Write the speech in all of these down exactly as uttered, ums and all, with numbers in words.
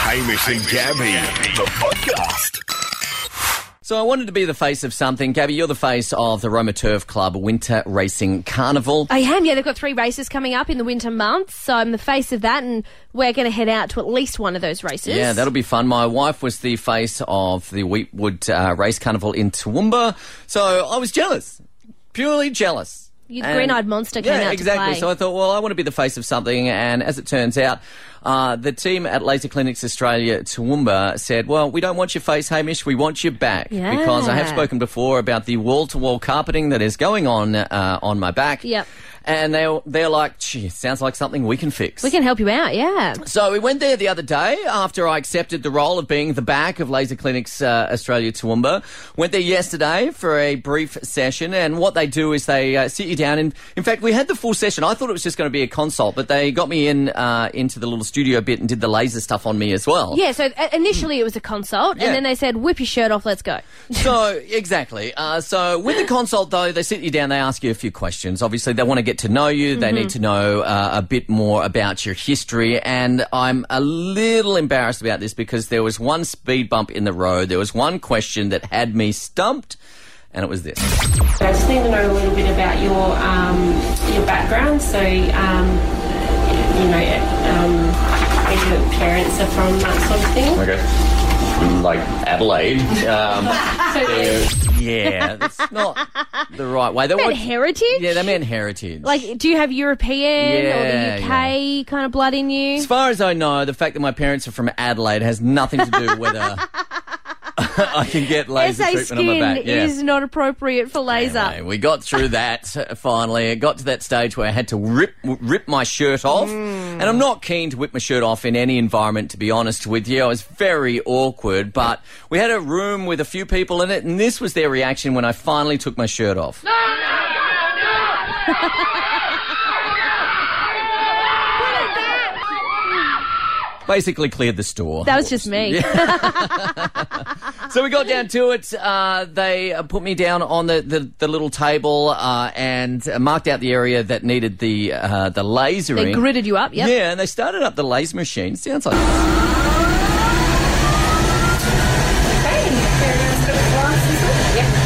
Hamish and Gabby, the podcast. So I wanted to be the face of something. Gabby, you're the face of the Roma Turf Club Winter Racing Carnival. I am, yeah. They've got three races coming up in the winter months, so I'm the face of that, and we're going to head out to at least one of those races. Yeah, that'll be fun. My wife was the face of the Wheatwood uh, Race Carnival in Toowoomba, so I was jealous, purely jealous. You the green-eyed monster came yeah, out exactly. to play. So I thought, well, I want to be the face of something, and as it turns out, uh, the team at Laser Clinics Australia Toowoomba said, well, we don't want your face, Hamish, we want you back. Yeah. Because I have spoken before about the wall-to-wall carpeting that is going on uh, on my back. Yep. And they're, they're like, gee, sounds like something we can fix. We can help you out, yeah. So we went there the other day after I accepted the role of being the back of Laser Clinics uh, Australia Toowoomba. Went there yesterday for a brief session, and what they do is they uh, sit you down. And in fact, we had the full session. I thought it was just going to be a consult, but they got me in uh, into the little studio bit and did the laser stuff on me as well. Yeah, so uh, initially it was a consult, Yeah. and then they said, whip your shirt off, let's go. So, exactly. Uh, so, with the consult, though, they sit you down, they ask you a few questions. Obviously, they want to get to know you. They need to know uh, a bit more about your history. And I'm a little embarrassed about this because there was one speed bump in the road. There was one question that had me stumped, and it was this. I just need to know a little bit about your um, your background. So, um, you know, um, where your parents are from, that sort of thing. Okay. Like Adelaide. Um, So, yeah, that's not the right way. They Meant want- heritage? Yeah, they meant heritage. Like, do you have European Yeah, or the U K kind of blood in you? As far as I know, the fact that my parents are from Adelaide has nothing to do with whether I can get laser S A treatment on my skin back. Yeah. is not appropriate for laser. Anyway, we got through that uh, finally. It got to that stage where I had to rip rip my shirt off. And I'm not keen to whip my shirt off in any environment, to be honest with you. I was very awkward, but we had a room with a few people in it, and this was their reaction when I finally took my shirt off. Basically cleared the store. That was just me. So we got down to it. Uh, they uh, put me down on the, the, the little table uh, and uh, marked out the area that needed the uh, the lasering. They gridded you up, yep. Yeah, and they started up the laser machine. Sounds like... okay, everyone's got the glasses on? Yep.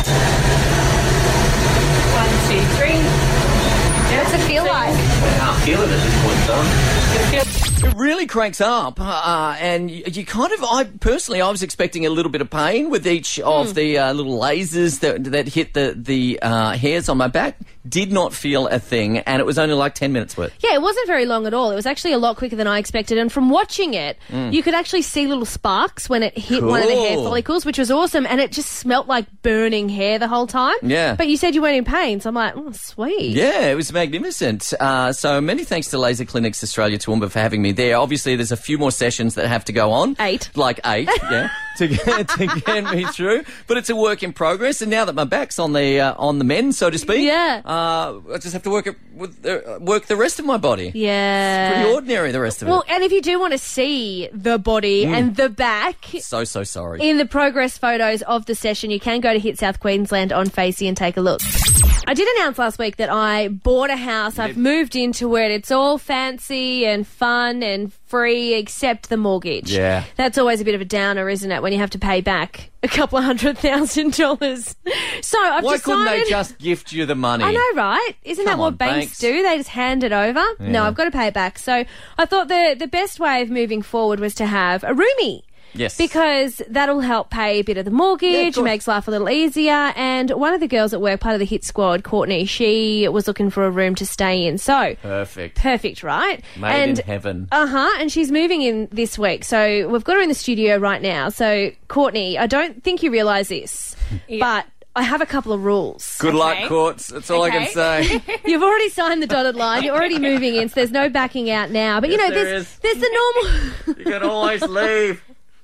One, two, three. What's it feel like? I can't feel it at this point, though. You feel- It really cranks up, uh, and you, you kind of, I personally, I was expecting a little bit of pain with each of Mm. the uh, little lasers that that hit the, the uh, hairs on my back. Did not feel a thing, and it was only like ten minutes worth. Yeah, it wasn't very long at all. It was actually a lot quicker than I expected. And from watching it, you could actually see little sparks when it hit one of the hair Cool. follicles, which was awesome. And it just smelt like burning hair the whole time. Yeah. But you said you weren't in pain, so I'm like, oh, sweet. Yeah, it was magnificent. Uh, so many thanks to Laser Clinics Australia Toowoomba for having me there. Obviously, there's a few more sessions that have to go on. Eight. Like eight, yeah, to get, to get me through. But it's a work in progress, and now that my back's on the uh, on the mend, so to speak, Yeah. uh, I just have to work it with uh, work the rest of my body. Yeah. Pretty ordinary, the rest of Well, it. and if you do want to see the body and the back So, so sorry. in the progress photos of the session, you can go to Hit South Queensland on Facey and take a look. I did announce last week that I bought a house. I've moved into it. It's all fancy and fun and free except the mortgage. Yeah. That's always a bit of a downer, isn't it, when you have to pay back a couple of hundred thousand dollars. So I've Why decided... couldn't they just gift you the money? I know, right? Isn't Come that what on, banks, banks. do? They just hand it over? No, I've got to pay it back. So I thought the, the best way of moving forward was to have a roomie. Yes. Because that'll help pay a bit of the Yeah, mortgage, of course. makes life a little easier. And one of the girls at work, part of the Hit Squad, Courtney, she was looking for a room to stay in. So, Perfect. perfect, right? Made and, in heaven. Uh-huh, and she's moving in this week. So we've got her in the studio right now. So, Courtney, I don't think you realise this, but I have a couple of rules. Good Okay. luck, Courts. That's all I can Okay. say. You've already signed the dotted line. You're already moving in, so there's no backing out now. But, you Yes, know, there there's, is. there's the normal... You can always leave.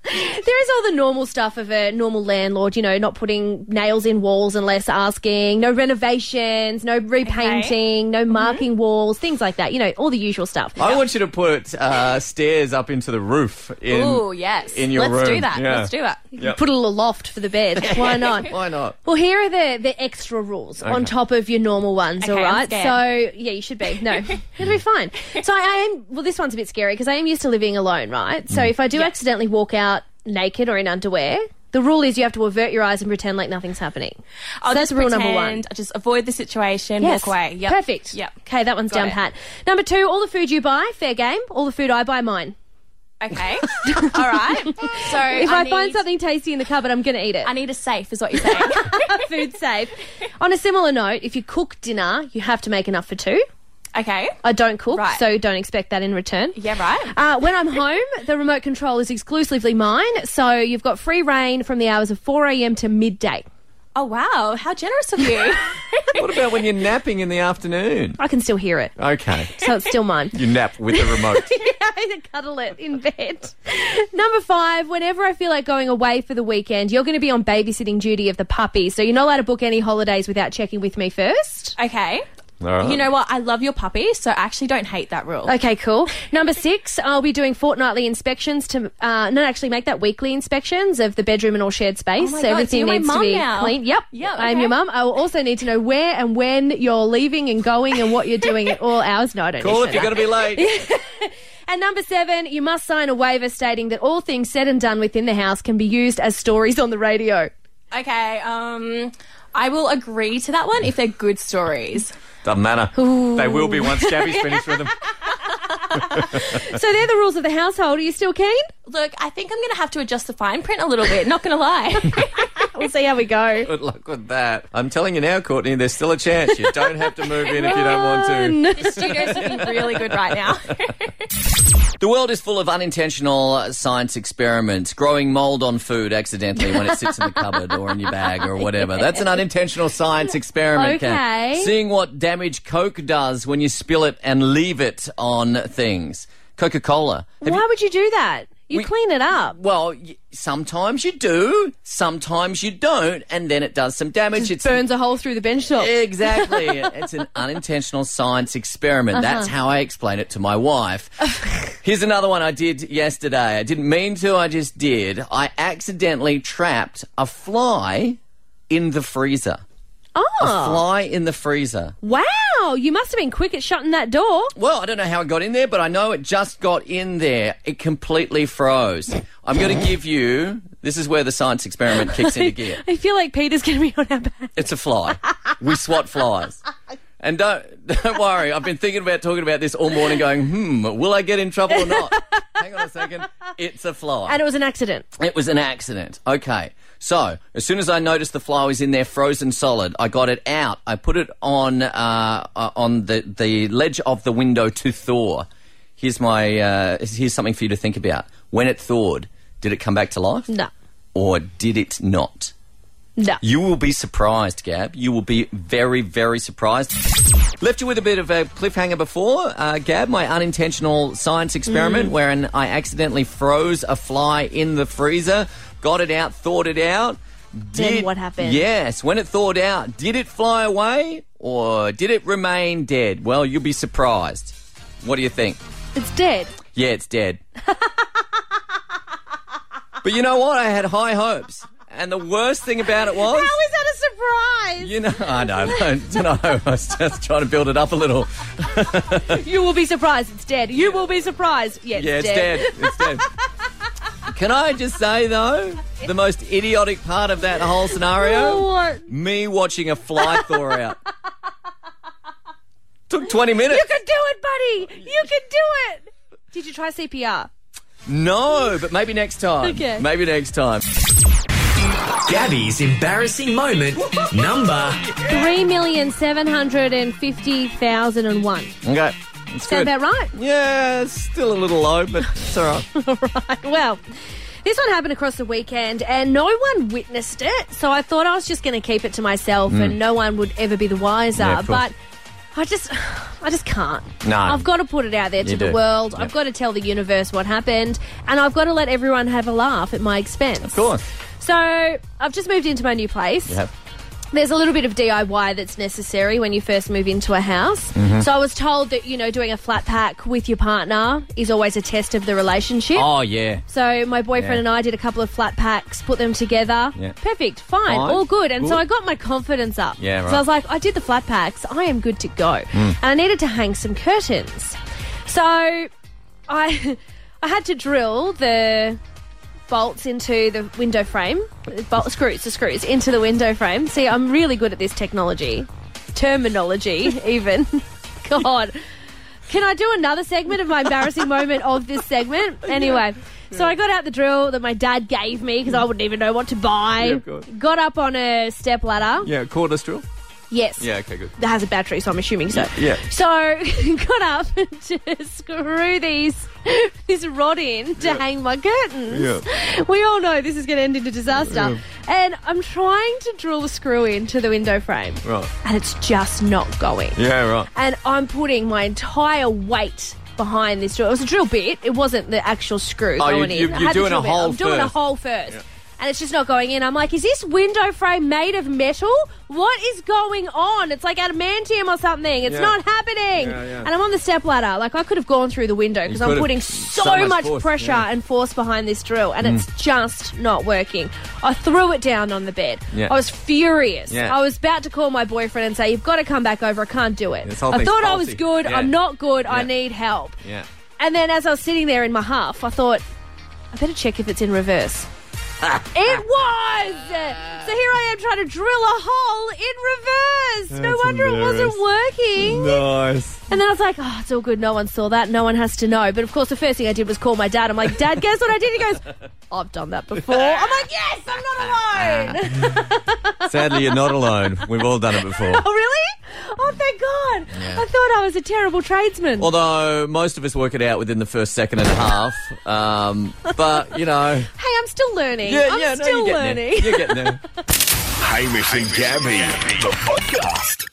There is all the normal stuff of a normal landlord, you know, not putting nails in walls unless asking, no renovations, no repainting, okay. no marking mm-hmm. walls, things like that. You know, all the usual stuff. I want you to put uh, stairs up into the roof in, Ooh, yes. in your Let's room. Let's do that. Yeah. Let's do it. Yep. Put a little loft for the bed. Why not? Why not? Well, here are the, the extra rules okay. on top of your normal ones, okay, all right? I'm so, yeah, you should be. No, it'll be fine. So I, I am, well, this one's a bit scary because I am used to living alone, right? So mm. if I do yeah. accidentally walk out naked or in underwear, the rule is you have to avert your eyes and pretend like nothing's happening. I'll so just that's rule pretend, number one. I'll just avoid the situation, yes. walk away. Yep. Perfect. Yep. Okay, that one's Got down it. pat. Number two, all the food you buy, fair game. All the food I buy, mine. Okay. All right. So if I, I need, find something tasty in the cupboard, I'm going to eat it. I need a safe, is what you're saying. Food safe. On a similar note, if you cook dinner, you have to make enough for two. Okay. I don't cook, right. so don't expect that in return. Yeah, right. Uh, when I'm home, the remote control is exclusively mine, so you've got free reign from the hours of four a.m. to midday. Oh, wow. How generous of you. What about when you're napping in the afternoon? I can still hear it. Okay. So it's still mine. You nap with the remote. Yeah, I cuddle it in bed. Number five, whenever I feel like going away for the weekend, you're going to be on babysitting duty of the puppy, so you're not allowed to book any holidays without checking with me first. Okay. All right. You know what? I love your puppy, so I actually don't hate that rule. Okay, cool. Number six, I'll be doing fortnightly inspections to, uh, no, actually make that weekly inspections of the bedroom and all shared space. Oh my so God, everything so you're needs my to be mum now. clean. Yep. Yep, okay. I'm your mum. I will also need to know where and when you're leaving and going and what you're doing at all hours. No, I don't Cool need if you're going to be late. And number seven, you must sign a waiver stating that all things said and done within the house can be used as stories on the radio. Okay, um, I will agree to that one if they're good stories. Doesn't matter. Ooh. They will be once Gabby's finished with them. So they're the rules of the household. Are you still keen? Look, I think I'm going to have to adjust the fine print a little bit, not going to lie. We'll see how we go. Good luck with that. I'm telling you now, Courtney, there's still a chance. You don't have to move in if you don't want to. The studio's looking really good right now. The world is full of unintentional science experiments. Growing mould on food accidentally when it sits in the cupboard or in your bag or whatever. That's an unintentional science experiment. Okay. Kat. Seeing what damage Coke does when you spill it and leave it on things. Coca-Cola. Have Why you- would you do that? You We- clean it up. Well, y- sometimes you do, sometimes you don't, and then it does some damage. Just It's burns a hole through the bench top. Exactly. It's an unintentional science experiment. Uh-huh. That's how I explain it to my wife. Here's another one I did yesterday. I didn't mean to, I just did. I accidentally trapped a fly in the freezer. Oh. A fly in the freezer. Wow. You must have been quick at shutting that door. Well, I don't know how it got in there, but I know it just got in there. It completely froze. I'm going to give you... This is where the science experiment kicks into gear. I feel like Peter's going to be on our back. It's a fly. We swat flies. And don't don't worry, I've been thinking about talking about this all morning going, hmm, will I get in trouble or not? Hang on a second. It's a fly. And it was an accident. It was an accident. Okay. So, as soon as I noticed the fly was in there frozen solid, I got it out. I put it on uh, uh, on the, the ledge of the window to thaw. Here's my uh, here's something for you to think about. When it thawed, did it come back to life? No. Or did it not? No. You will be surprised, Gab. You will be very, very surprised. Left you with a bit of a cliffhanger before, uh, Gab, my unintentional science experiment mm. wherein I accidentally froze a fly in the freezer, got it out, thawed it out. Then Did, what happened? Yes, when it thawed out, did it fly away or did it remain dead? Well, you'll be surprised. What do you think? It's dead. Yeah, it's dead. But you know what? I had high hopes. And the worst thing about it was... How is that a surprise? You know, I know, I don't know. I was just trying to build it up a little. You will be surprised. It's dead. You will be surprised. Yeah, it's Yeah, it's dead. dead. It's dead. Can I just say, though, the most idiotic part of that whole scenario? What? Me watching a fly thaw out. Took twenty minutes. You can do it, buddy. You can do it. Did you try C P R? No, but maybe next time. Okay. Maybe next time. Gabby's embarrassing moment number. Three million seven hundred and fifty thousand and one. Okay. That's Sound good. about right? Yeah, it's still a little low, but it's all right. All right. Well, this one happened across the weekend and no one witnessed it. So I thought I was just going to keep it to myself and no one would ever be the wiser. Yeah, of course. But I just, I just can't. No. I've got to put it out there to You the do. world. Yeah. I've got to tell the universe what happened, and I've got to let everyone have a laugh at my expense. Of course. So I've just moved into my new place. Yep. There's a little bit of D I Y that's necessary when you first move into a house. Mm-hmm. So I was told that, you know, doing a flat pack with your partner is always a test of the relationship. Oh, yeah. So my boyfriend Yeah. and I did a couple of flat packs, put them together. Yeah. Perfect, fine, Fine. all good. And so Good. I got my confidence up. Yeah, right. So I was like, I did the flat packs, I am good to go. And I needed to hang some curtains. So I I had to drill the bolts into the window frame, bolt screws, the screws into the window frame. See, I'm really good at this technology, terminology even. God. Can I do another segment of my embarrassing moment of this segment? Anyway, so I got out the drill that my dad gave me because I wouldn't even know what to buy. Yeah, of course. Got up on a step ladder. Yeah, cordless drill? Yes. Yeah, okay, good. That has a battery, so I'm assuming so. Yeah. So got up to screw these this rod in to hang my curtains. Yeah. We all know this is going to end in a disaster. Yeah. And I'm trying to drill the screw into the window frame. Right. And it's just not going. Yeah, right. And I'm putting my entire weight behind this drill. It was a drill bit. It wasn't the actual screw Oh, going you- in. you- I you're had the doing drill a bit. hole I'm doing a first. hole first. And it's just not going in. I'm like, is this window frame made of metal? What is going on? It's like adamantium or something. It's Yeah. not happening. Yeah, yeah. And I'm on the step ladder. Like, I could have gone through the window because I'm could've. putting so, So much much, force, pressure yeah. and force behind this drill, and it's just not working. I threw it down on the bed. Yeah. I was furious. Yeah. I was about to call my boyfriend and say, you've got to come back over. I can't do it. This whole I thing's thought I was faulty. good. Yeah. I'm not good. I Yeah. need help. Yeah. And then as I was sitting there in my half, I thought, I better check if it's in reverse. It was! So here I am trying to drill a hole in reverse. no That's wonder it wasn't working. Nice. And then I was like, oh, it's all good. No one saw that. No one has to know. But of course, the first thing I did was call my dad. I'm like, Dad, guess what I did? He goes, I've done that before. I'm like, yes, I'm not alone. Sadly, you're not alone. We've all done it before. Oh, really? Oh, thank God. Yeah. I thought I was a terrible tradesman. Although most of us work it out within the first second and a half. Um, but, you know. Hey, I'm still learning. Yeah, I'm yeah, no, still you're getting learning. there. You're getting there. Hamish and Gabby, the podcast.